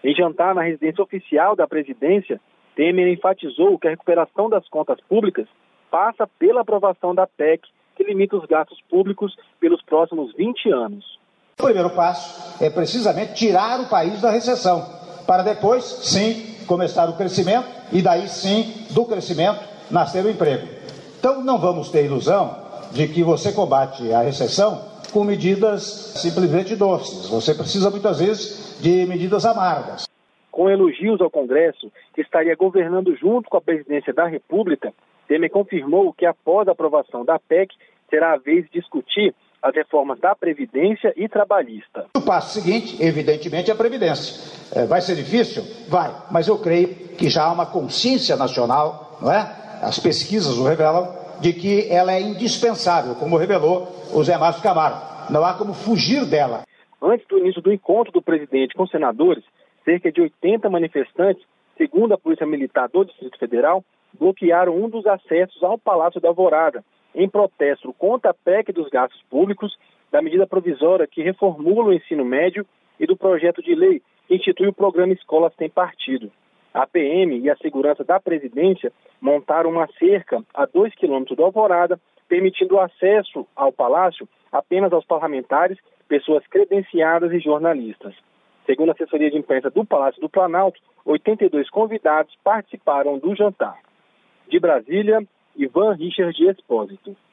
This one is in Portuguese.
Em jantar na residência oficial da presidência, Temer enfatizou que a recuperação das contas públicas passa pela aprovação da PEC, que limita os gastos públicos pelos próximos 20 anos. O primeiro passo é precisamente tirar o país da recessão, para depois, sim, começar o crescimento e daí sim, do crescimento, nascer o emprego. Então não vamos ter ilusão de que você combate a recessão com medidas simplesmente doces. Você precisa muitas vezes de medidas amargas. Com elogios ao Congresso, que estaria governando junto com a presidência da República, Temer confirmou que após a aprovação da PEC, será a vez de discutir as reformas da Previdência e Trabalhista. O passo seguinte, evidentemente, é a Previdência. Vai ser difícil? Vai, mas eu creio que já há uma consciência nacional, não é? As pesquisas o revelam, de que ela é indispensável, como revelou o Zé Márcio Camargo. Não há como fugir dela. Antes do início do encontro do presidente com senadores, cerca de 80 manifestantes, segundo a Polícia Militar do Distrito Federal, bloquearam um dos acessos ao Palácio da Alvorada, em protesto contra a PEC dos gastos públicos, da medida provisória que reformula o ensino médio e do projeto de lei que institui o programa Escolas Sem Partido. A PM e a segurança da presidência montaram uma cerca a 2 quilômetros da Alvorada, permitindo o acesso ao palácio apenas aos parlamentares, pessoas credenciadas e jornalistas. Segundo a assessoria de imprensa do Palácio do Planalto, 82 convidados participaram do jantar. De Brasília, Ivan Richard Expósito.